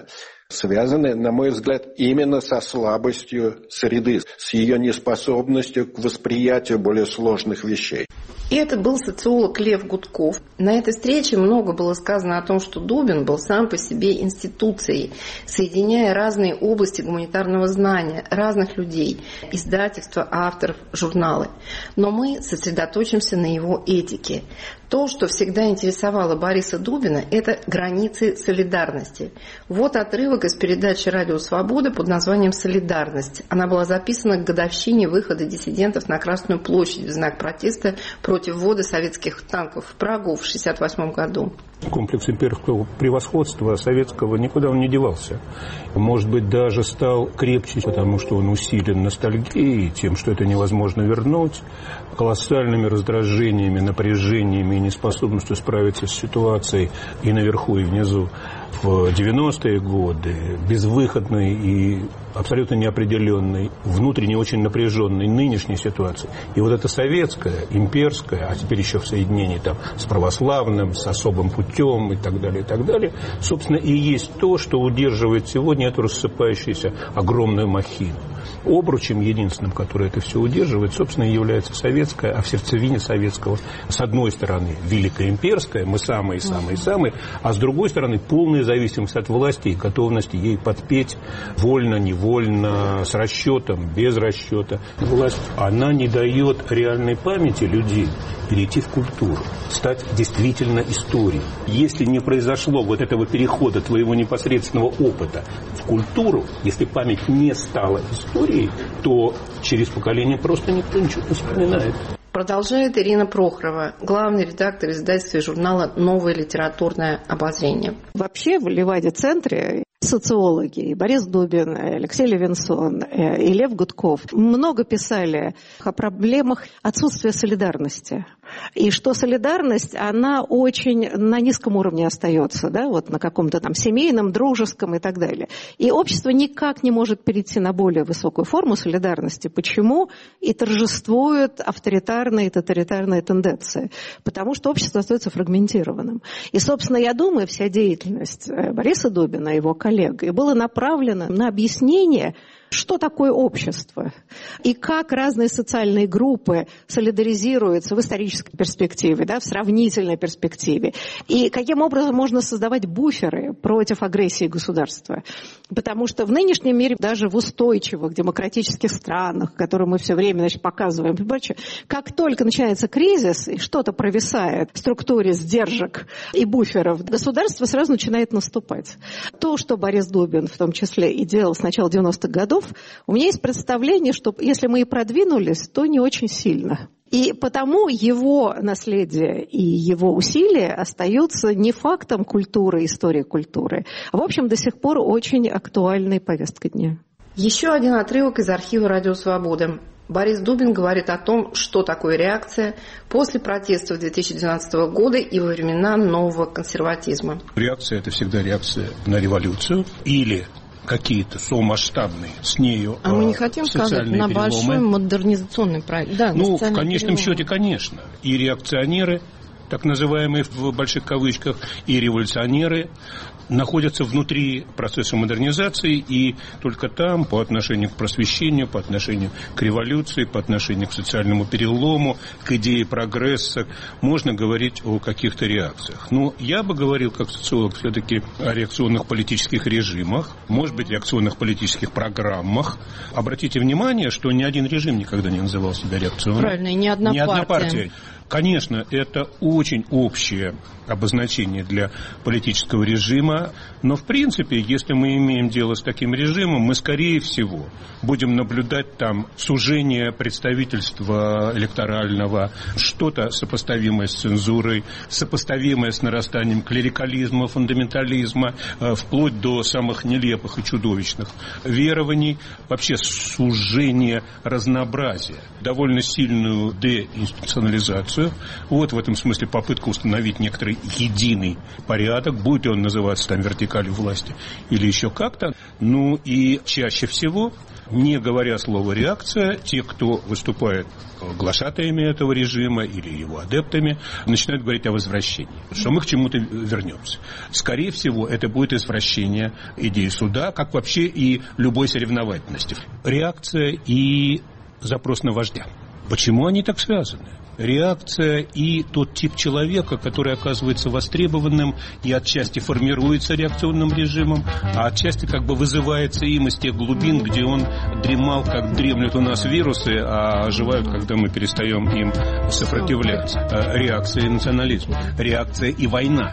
связаны, на мой взгляд, именно со слабостью среды, с ее неспособностью к восприятию более сложных вещей. И это был социолог Лев Гудков. На этой встрече много было сказано о том, что Дубин был сам по себе институцией, соединяя разные области гуманитарного знания, разных людей, издательства, авторов, журналы. Но мы сосредоточимся на его этике. То, что всегда интересовало Бориса Дубина, это границы солидарности. Вот отрывок из передачи «Радио Свобода» под названием «Солидарность». Она была записана к годовщине выхода диссидентов на Красную площадь в знак протеста против ввода советских танков в Прагу в шестьдесят восьмом году. Комплекс имперского превосходства советского никуда он не девался. Может быть, даже стал крепче, потому что он усилен ностальгией, тем, что это невозможно вернуть, колоссальными раздражениями, напряжениями и неспособностью справиться с ситуацией и наверху, и внизу. В девяностые годы безвыходной и абсолютно неопределенной, внутренне очень напряженной нынешней ситуации. И вот это советское, имперское, а теперь еще в соединении там, с православным, с особым путем и так далее, и так далее, собственно, и есть то, что удерживает сегодня эту рассыпающуюся огромную махину. Обручем единственным, который это все удерживает, собственно, и является советское, а в сердцевине советского, с одной стороны, великоимперское, мы самые-самые-самые, а с другой стороны, полная зависимость от власти и готовность ей подпеть вольно, невольно, с расчетом, без расчета. Власть, она не дает реальной памяти людей перейти в культуру, стать действительно историей. Если не произошло вот этого перехода твоего непосредственного опыта в культуру, если память не стала историей, то через поколение просто никто ничего не вспоминает. Продолжает Ирина Прохорова, главный редактор издательства и журнала «Новое литературное обозрение». Вообще в Леваде-центре социологи, и Борис Дубин, и Алексей Левинсон, и Лев Гудков много писали о проблемах отсутствия солидарности. И что солидарность, она очень на низком уровне остается, да, вот на каком-то там семейном, дружеском и так далее. И общество никак не может перейти на более высокую форму солидарности. Почему? И торжествуют авторитарные и тоталитарные тенденции. Потому что общество остается фрагментированным. И, собственно, я думаю, вся деятельность Бориса Дубина, его коллег, и была направлена на объяснение, что такое общество и как разные социальные группы солидаризируются в исторической перспективе, да, в сравнительной перспективе, и каким образом можно создавать буферы против агрессии государства. Потому что в нынешнем мире, даже в устойчивых демократических странах, которые мы все время, значит, показываем, как только начинается кризис и что-то провисает в структуре сдержек и буферов, государство сразу начинает наступать. То, что Борис Дубин в том числе и делал с начала девяностых годов, у меня есть представление, что если мы и продвинулись, то не очень сильно. И потому его наследие и его усилия остаются не фактом культуры, истории культуры, а, в общем, до сих пор очень актуальной повесткой дня. Еще один отрывок из архива «Радио Свобода». Борис Дубин говорит о том, что такое реакция после протестов две тысячи двенадцатого года и во времена нового консерватизма. Реакция – это всегда реакция на революцию или какие-то совмасштабные с нею а мы не хотим сказать на переломы. Большой модернизационный проект. Да, ну, в конечном переломы. Счете, конечно. И реакционеры, так называемые в больших кавычках, и революционеры находятся внутри процесса модернизации, и только там, по отношению к просвещению, по отношению к революции, по отношению к социальному перелому, к идее прогресса, можно говорить о каких-то реакциях. Но я бы говорил, как социолог, все-таки о реакционных политических режимах, может быть, реакционных политических программах. Обратите внимание, что ни один режим никогда не называл себя реакционным. Правильно, и ни одна ни партия. Одна партия. Конечно, это очень общее обозначение для политического режима, но в принципе, если мы имеем дело с таким режимом, мы, скорее всего, будем наблюдать там сужение представительства электорального, что-то сопоставимое с цензурой, сопоставимое с нарастанием клерикализма, фундаментализма, вплоть до самых нелепых и чудовищных верований, вообще сужение разнообразия, довольно сильную деинституционализацию. реакцию. Вот в этом смысле попытка установить некоторый единый порядок, будет ли он называться там вертикалью власти или еще как-то. Ну и чаще всего, не говоря слово «реакция», те, кто выступает глашатаями этого режима или его адептами, начинают говорить о возвращении, что мы к чему-то вернемся. Скорее всего, это будет извращение идеи суда, как вообще и любой соревновательности. Реакция и запрос на вождя. Почему они так связаны? Реакция и тот тип человека, который оказывается востребованным и отчасти формируется реакционным режимом, а отчасти как бы вызывается им из тех глубин, где он дремал, как дремлют у нас вирусы, а оживают, когда мы перестаем им сопротивляться. Реакция и национализм, реакция и война.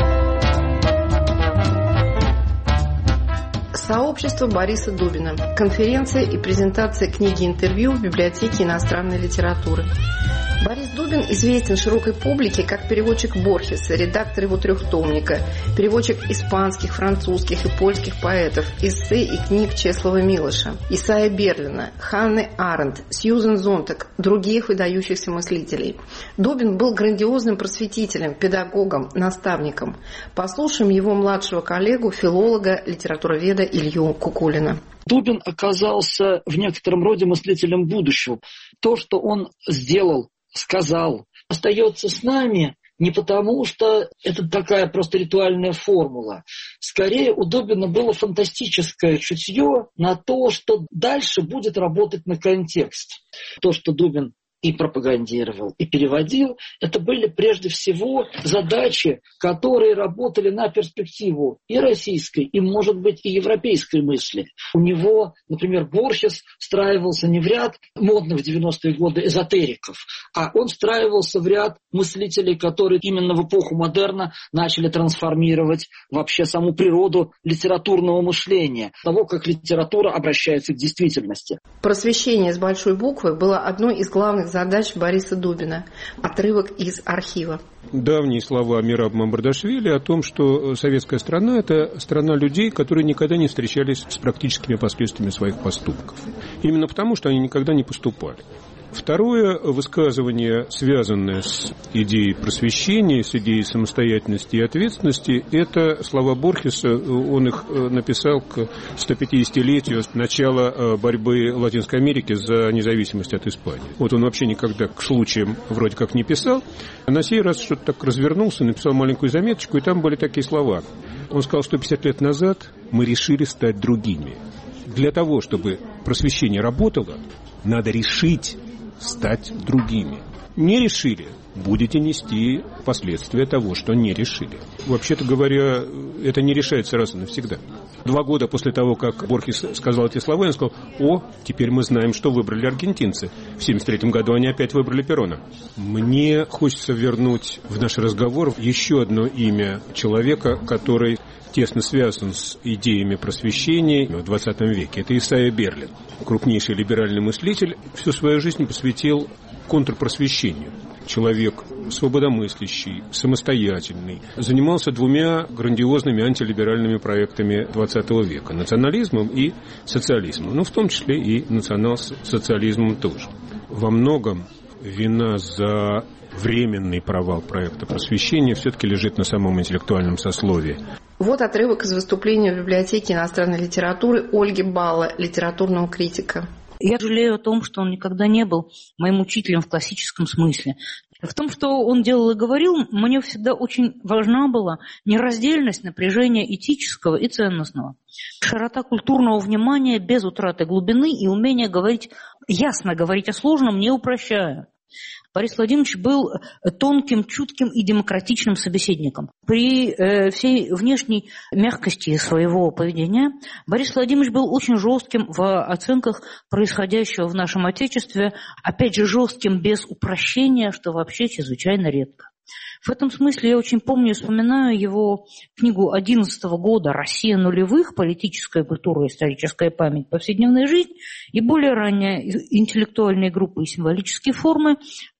Сообщество Бориса Дубина. Конференция и презентация книги-интервью в библиотеке иностранной литературы. Борис Дубин известен широкой публике как переводчик Борхеса, редактор его трехтомника, переводчик испанских, французских и польских поэтов, эссе и книг Чеслова Милоша, Исайя Берлина, Ханны Аренд, Сьюзен Зонтаг, других выдающихся мыслителей. Дубин был грандиозным просветителем, педагогом, наставником. Послушаем его младшего коллегу, филолога, литературоведа Илью Кукулина. Дубин оказался в некотором роде мыслителем будущего. То, что он сделал, сказал, остается с нами не потому, что это такая просто ритуальная формула. Скорее, у Дубина было фантастическое чутье на то, что дальше будет работать на контекст. То, что Дубин и пропагандировал, и переводил, это были прежде всего задачи, которые работали на перспективу и российской, и, может быть, и европейской мысли. У него, например, Борхес встраивался не в ряд модных в девяностые годы эзотериков, а он встраивался в ряд мыслителей, которые именно в эпоху модерна начали трансформировать вообще саму природу литературного мышления, того, как литература обращается к действительности. Просвещение с большой буквы было одной из главных задач Бориса Дубина. Отрывок из архива. Давние слова Мираба Мамардашвили о том, что советская страна – это страна людей, которые никогда не встречались с практическими последствиями своих поступков. Именно потому, что они никогда не поступали. Второе высказывание, связанное с идеей просвещения, с идеей самостоятельности и ответственности, это слова Борхеса. Он их написал к стопятидесятилетию начала борьбы Латинской Америки за независимость от Испании. Вот он вообще никогда к случаям вроде как не писал. А на сей раз что-то так развернулся, написал маленькую заметочку, и там были такие слова. Он сказал, что пятьдесят лет назад мы решили стать другими. Для того, чтобы просвещение работало, надо решить стать другими. Не решили, будете нести последствия того, что не решили. Вообще-то говоря, это не решается раз и навсегда. Два года после того, как Борхес сказал эти слова, он сказал: о, теперь мы знаем, что выбрали аргентинцы. В семьдесят третьем году они опять выбрали Перона. Мне хочется вернуть в наш разговор еще одно имя человека, который тесно связан с идеями просвещения в двадцатом веке. Это Исайя Берлин. Крупнейший либеральный мыслитель, всю свою жизнь посвятил контрпросвещению. Человек свободомыслящий, самостоятельный. Занимался двумя грандиозными антилиберальными проектами двадцатого века. Национализмом и социализмом. Ну, в том числе и национал-социализмом тоже. Во многом вина за временный провал проекта просвещения все-таки лежит на самом интеллектуальном сословии. Вот отрывок из выступления в библиотеке иностранной литературы Ольги Балла, литературного критика. Я жалею о том, что он никогда не был моим учителем в классическом смысле. В том, что он делал и говорил, мне всегда очень важна была нераздельность напряжения этического и ценностного. Широта культурного внимания без утраты глубины и умения говорить, ясно говорить о сложном, не упрощая. Борис Владимирович был тонким, чутким и демократичным собеседником. При э, всей внешней мягкости своего поведения Борис Владимирович был очень жестким в оценках происходящего в нашем Отечестве, опять же жестким без упрощения, что вообще чрезвычайно редко. В этом смысле я очень помню и вспоминаю его книгу одиннадцатого года «Россия нулевых. Политическая культура, историческая память, повседневная жизнь» и более ранняя «Интеллектуальные группы и символические формы»,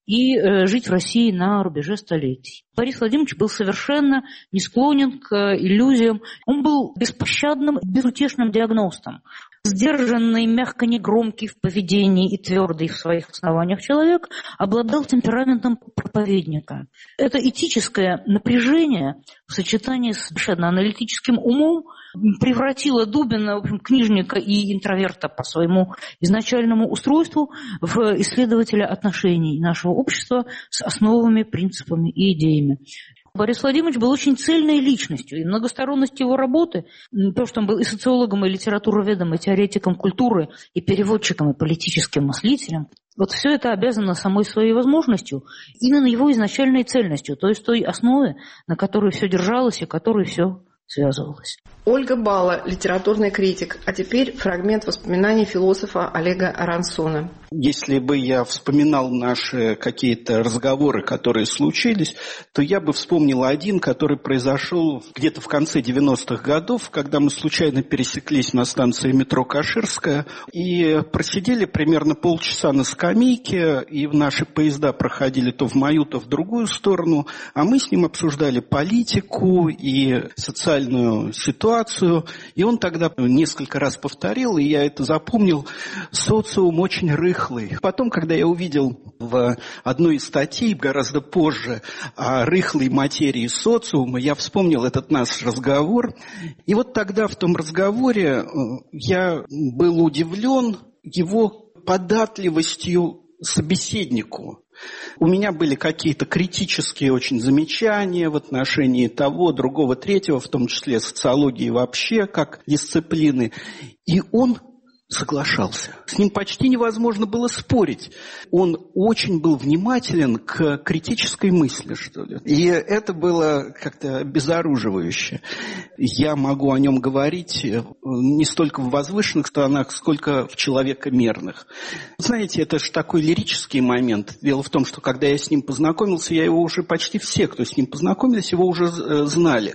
и э, жить в России на рубеже столетий. Борис Владимирович был совершенно не склонен к иллюзиям. Он был беспощадным, безутешным диагностом. Сдержанный, мягко негромкий в поведении и твердый в своих основаниях человек обладал темпераментом проповедника. Это этическое напряжение в сочетании с совершенно аналитическим умом превратило Дубина, в общем, книжника и интроверта по своему изначальному устройству, в исследователя отношений нашего общества с основами, принципами и идеями. Борис Владимирович был очень цельной личностью, и многосторонность его работы, то, что он был и социологом, и литературоведом, и теоретиком культуры, и переводчиком, и политическим мыслителем, вот все это обязано самой своей возможностью, именно его изначальной цельностью, то есть той основе, на которой все держалось и которой все связывалось. Ольга Бала, литературный критик. А теперь фрагмент воспоминаний философа Олега Арансона. Если бы я вспоминал наши какие-то разговоры, которые случились, то я бы вспомнил один, который произошел где-то в конце девяностых годов, когда мы случайно пересеклись на станции метро Каширская и просидели примерно полчаса на скамейке, и наши поезда проходили то в мою, то в другую сторону, а мы с ним обсуждали политику и социальную ситуацию. И он тогда несколько раз повторил, и я это запомнил: социум очень рыхлый. Потом, когда я увидел в одной из статей, гораздо позже, о рыхлой материи социума, я вспомнил этот наш разговор. И вот тогда в том разговоре я был удивлен его податливостью собеседнику. У меня были какие-то критические очень замечания в отношении того, другого, третьего, в том числе социологии вообще, как дисциплины. И он соглашался. С ним почти невозможно было спорить. Он очень был внимателен к критической мысли, что ли. И это было как-то обезоруживающе. Я могу о нем говорить не столько в возвышенных сторонах, сколько в человекомерных. Знаете, это же такой лирический момент. Дело в том, что когда я с ним познакомился, я его уже почти все, кто с ним познакомились, его уже знали.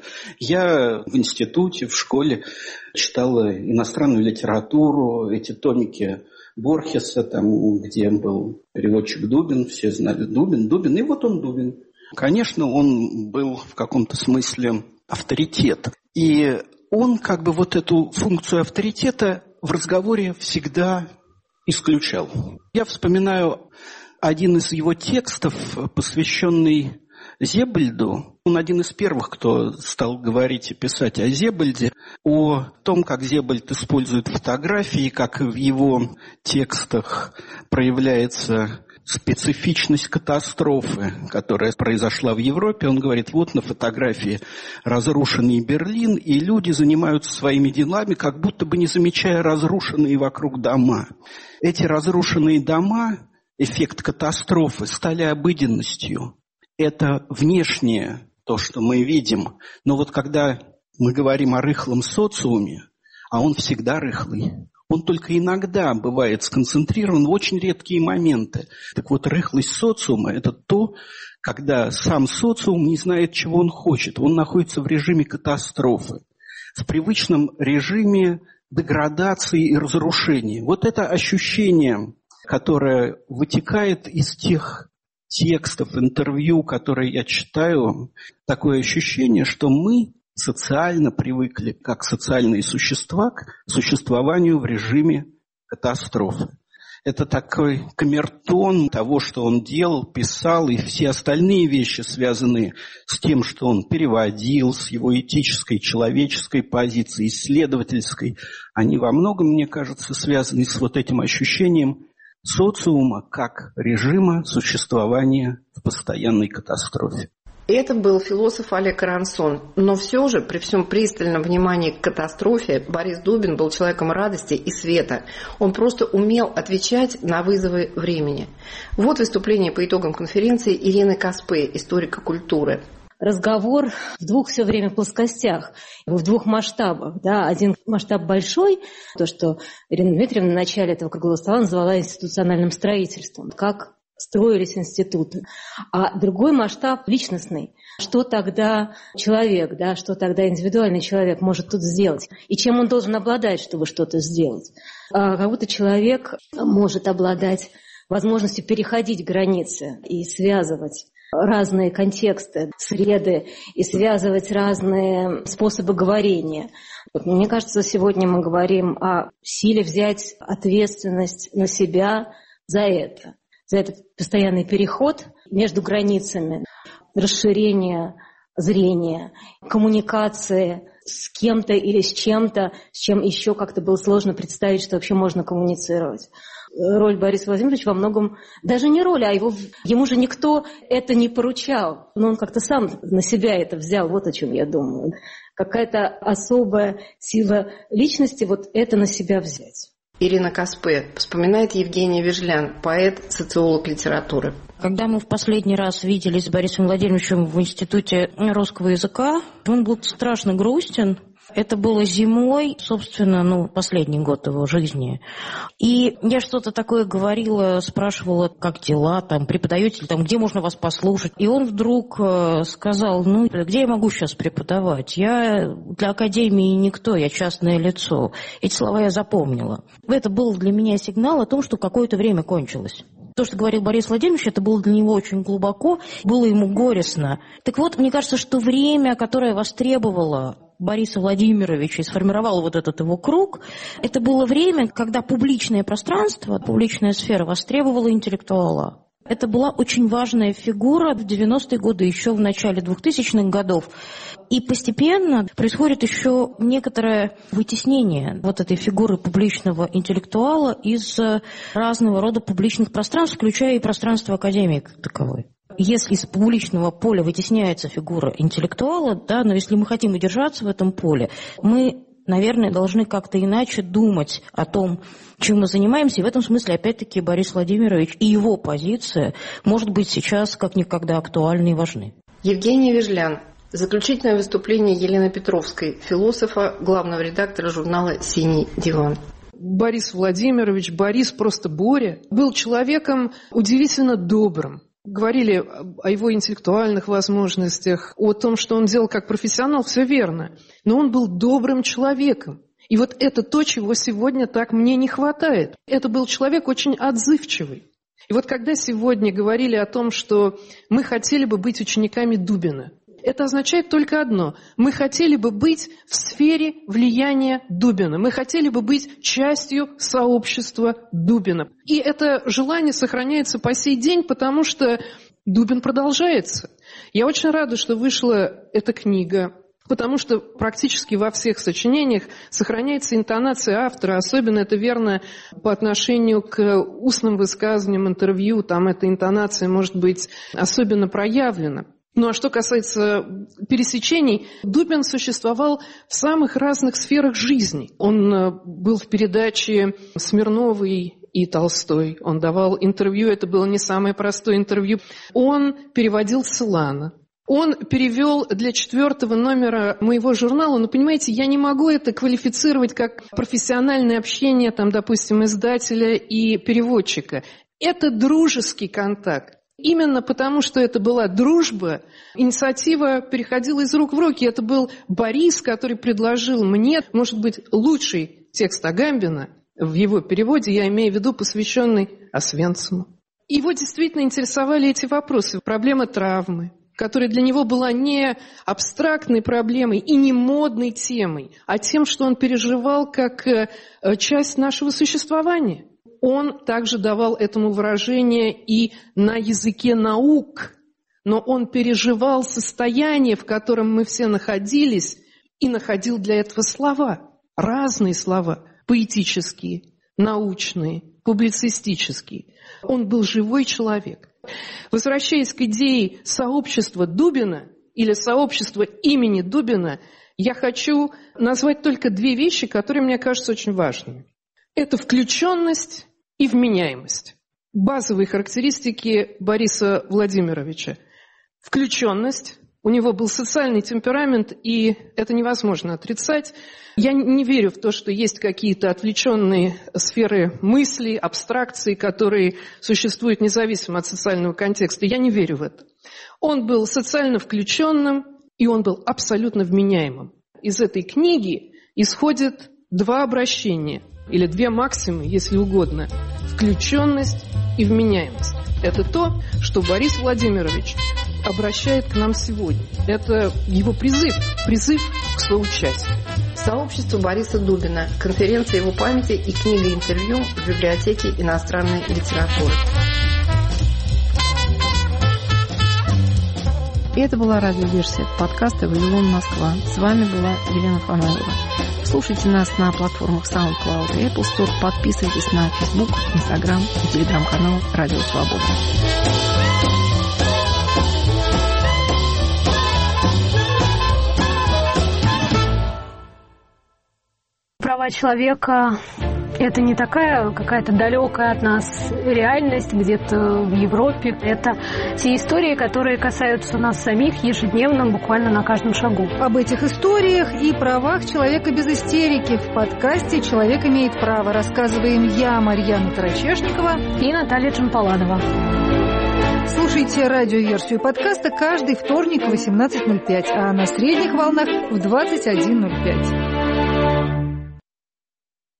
Я в институте, в школе читала иностранную литературу, эти томики Борхеса, там, где был переводчик Дубин, все знали Дубин, Дубин, и вот он Дубин. Конечно, он был в каком-то смысле авторитет. И он как бы вот эту функцию авторитета в разговоре всегда исключал. Я вспоминаю один из его текстов, посвященный Зебальду. Он один из первых, кто стал говорить и писать о Зебальде, о том, как Зебальд использует фотографии, как в его текстах проявляется специфичность катастрофы, которая произошла в Европе. Он говорит: вот на фотографии разрушенный Берлин, и люди занимаются своими делами, как будто бы не замечая разрушенные вокруг дома. Эти разрушенные дома, эффект катастрофы, стали обыденностью. Это внешнее, то, что мы видим. Но вот когда мы говорим о рыхлом социуме, а он всегда рыхлый, он только иногда бывает сконцентрирован в очень редкие моменты. Так вот, рыхлость социума – это то, когда сам социум не знает, чего он хочет. Он находится в режиме катастрофы, в привычном режиме деградации и разрушения. Вот это ощущение, которое вытекает из тех текстов, интервью, которые я читаю, такое ощущение, что мы социально привыкли, как социальные существа, к существованию в режиме катастрофы. Это такой камертон того, что он делал, писал, и все остальные вещи, связанные с тем, что он переводил, с его этической, человеческой позицией, исследовательской, они во многом, мне кажется, связаны с вот этим ощущением социума как режима существования в постоянной катастрофе. Это был философ Олег Арансон. Но все же, при всем пристальном внимании к катастрофе, Борис Дубин был человеком радости и света. Он просто умел отвечать на вызовы времени. Вот выступление по итогам конференции Ирины Каспе, историка культуры. Разговор в двух все время плоскостях, в двух масштабах. Да? Один масштаб большой, то, что Ирина Дмитриевна в начале этого круглого стола назвала институциональным строительством, как строились институты. А другой масштаб личностный. Что тогда человек, да, что тогда индивидуальный человек может тут сделать? И чем он должен обладать, чтобы что-то сделать? А как будто человек может обладать возможностью переходить границы и связывать разные контексты, среды и связывать разные способы говорения. Вот, мне кажется, сегодня мы говорим о силе взять ответственность на себя за это, за этот постоянный переход между границами, расширение зрения, коммуникации с кем-то или с чем-то, с чем еще как-то было сложно представить, что вообще можно коммуницировать. Роль Бориса Владимировича во многом, даже не роль, а его, ему же никто это не поручал. Но он как-то сам на себя это взял, вот о чем я думаю. Какая-то особая сила личности вот это на себя взять. Ирина Каспе вспоминает Евгений Вежлян, поэт, социолог литературы. Когда мы в последний раз виделись с Борисом Владимировичем в Институте русского языка, он был страшно грустен. Это было зимой, собственно, ну, последний год его жизни. И я что-то такое говорила, спрашивала, как дела, там, преподаете ли, там, где можно вас послушать. И он вдруг сказал, ну, где я могу сейчас преподавать? Я для академии никто, я частное лицо. Эти слова я запомнила. Это был для меня сигнал о том, что какое-то время кончилось. То, что говорил Борис Владимирович, это было для него очень глубоко, было ему горестно. Так вот, мне кажется, что время, которое востребовало Бориса Владимировича и сформировало вот этот его круг, это было время, когда публичное пространство, публичная сфера востребовала интеллектуала. Это была очень важная фигура в девяностые годы, еще в начале двухтысячных годов. И постепенно происходит еще некоторое вытеснение вот этой фигуры публичного интеллектуала из разного рода публичных пространств, включая и пространство академии как таковой. Если из публичного поля вытесняется фигура интеллектуала, да, но если мы хотим удержаться в этом поле, мы, наверное, должны как-то иначе думать о том, чем мы занимаемся. И в этом смысле, опять-таки, Борис Владимирович и его позиция, может быть, сейчас как никогда актуальны и важны. Евгений Вежлян. Заключительное выступление Елены Петровской, философа, главного редактора журнала «Синий диван». Борис Владимирович, Борис просто Боря, был человеком удивительно добрым. Говорили о его интеллектуальных возможностях, о том, что он делал как профессионал, все верно. Но он был добрым человеком. И вот это то, чего сегодня так мне не хватает. Это был человек очень отзывчивый. И вот когда сегодня говорили о том, что мы хотели бы быть учениками Дубина, это означает только одно. Мы хотели бы быть в сфере влияния Дубина. Мы хотели бы быть частью сообщества Дубина. И это желание сохраняется по сей день, потому что Дубин продолжается. Я очень рада, что вышла эта книга, потому что практически во всех сочинениях сохраняется интонация автора. Особенно это верно по отношению к устным высказываниям, интервью. Там эта интонация может быть особенно проявлена. Ну а что касается пересечений, Дубин существовал в самых разных сферах жизни. Он был в передаче Смирновой и Толстой. Он давал интервью, это было не самое простое интервью. Он переводил Целана. Он перевел для четвертого номера моего журнала, но, понимаете, я не могу это квалифицировать как профессиональное общение, там, допустим, издателя и переводчика. Это дружеский контакт. Именно потому, что это была дружба, инициатива переходила из рук в руки. Это был Борис, который предложил мне, может быть, лучший текст Агамбина в его переводе, я имею в виду посвященный Освенциму. Его действительно интересовали эти вопросы, проблема травмы, которая для него была не абстрактной проблемой и не модной темой, а тем, что он переживал как часть нашего существования. Он также давал этому выражение и на языке наук, но он переживал состояние, в котором мы все находились, и находил для этого слова, разные слова, поэтические, научные, публицистические. Он был живой человек. Возвращаясь к идее сообщества Дубина или сообщества имени Дубина, я хочу назвать только две вещи, которые мне кажутся очень важными. Это включенность и вменяемость. Базовые характеристики Бориса Владимировича. Включенность. У него был социальный темперамент, и это невозможно отрицать. Я не верю в то, что есть какие-то отвлеченные сферы мысли, абстракции, которые существуют независимо от социального контекста. Я не верю в это. Он был социально включенным, и он был абсолютно вменяемым. Из этой книги исходят два обращения, или две максимы, если угодно. Включенность и вменяемость. Это то, что Борис Владимирович обращает к нам сегодня. Это его призыв, призыв к соучастию. Сообщество Бориса Дубина, конференция его памяти и книга-интервью в библиотеке иностранной литературы. И это была радиоверсия подкаста «Вавилон Москва». С вами была Елена Фанаева. Слушайте нас на платформах SoundCloud и Apple Store. Подписывайтесь на Facebook, Instagram и телеграм-канал «Радио Свобода». Права человека – это не такая какая-то далекая от нас реальность где-то в Европе. Это те истории, которые касаются нас самих ежедневно, буквально на каждом шагу. Об этих историях и правах человека без истерики в подкасте «Человек имеет право» рассказываем я, Марьяна Тарачешникова и Наталья Джампаладова. Слушайте радиоверсию подкаста каждый вторник в восемнадцать ноль пять, а на средних волнах в двадцать один ноль пять.